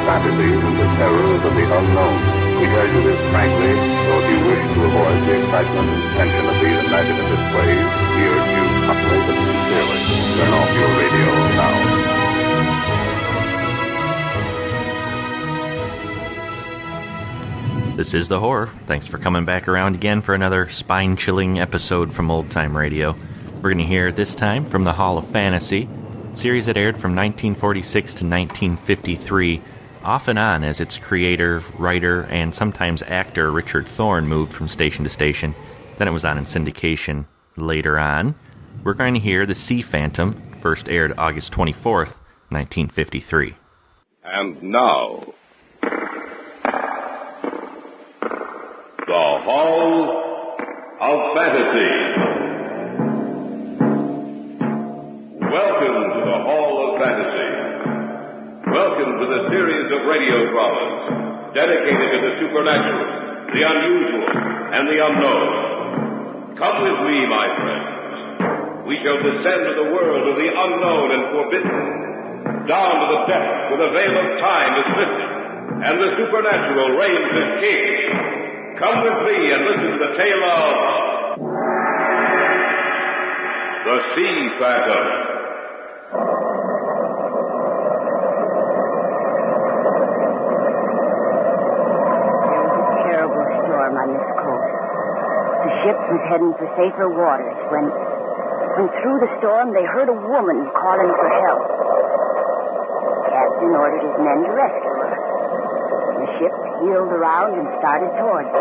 fantasies and the terrors of the unknown. We tell you this frankly, so if you wish to avoid the excitement and tension of these imaginative plays, we urge you humbly but sincerely, turn off your radio now. This is The Horror. Thanks for coming back around again for another spine-chilling episode from Old Time Radio. We're going to hear this time from the Hall of Fantasy, a series that aired from 1946 to 1953, off and on as its creator, writer, and sometimes actor Richard Thorne moved from station to station. Then it was on in syndication later on. We're going to hear The Sea Phantom, first aired August 24th, 1953. And now, The Hall of Fantasy. Welcome to the Hall of Fantasy. Welcome to the series of radio dramas dedicated to the supernatural, the unusual, and the unknown. Come with me, my friends. We shall descend to the world of the unknown and forbidden, down to the depths where the veil of time is lifted, and the supernatural reigns as king. Come with me and listen to the tale of The Sea Phantom. There was a terrible storm on this coast. The ship was heading for safer waters when through the storm they heard a woman calling for help. The captain ordered his men to rescue her. The ship heeled around and started towards her.